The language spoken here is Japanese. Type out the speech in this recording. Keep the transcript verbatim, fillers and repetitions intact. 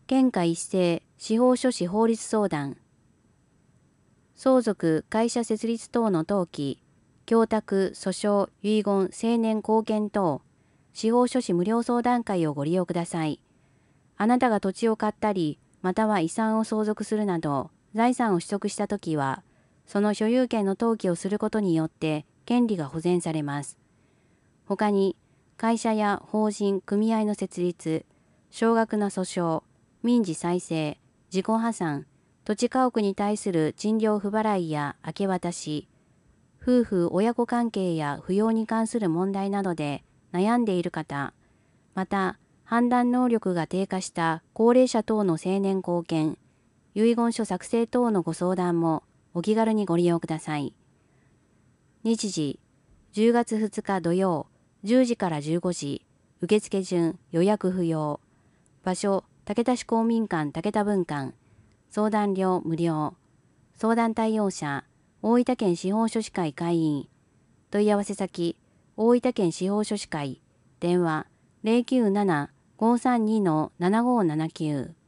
県下一斉司法書士法律相談、相続会社設立等の登記、供託訴訟遺言成年後見等、司法書士無料相談会をご利用ください。あなたが土地を買ったり、または遺産を相続するなど、財産を取得したときは、その所有権の登記をすることによって権利が保全されます。他に、会社や法人、組合の設立、少額な訴訟、民事再生、自己破産、土地家屋に対する賃料不払いや明け渡し、夫婦親子関係や扶養に関する問題などで悩んでいる方、また判断能力が低下した高齢者等の成年後見、遺言書作成等のご相談もお気軽にご利用ください。日時、じゅうがつふつか土曜、じゅうじからじゅうごじ、受付順予約不要。場所、竹田市公民館竹田分館。相談料無料。相談対応者、大分県司法書士会会員。問い合わせ先、大分県司法書士会。電話、ゼロきゅうなな ごーさんに ななごーななきゅう。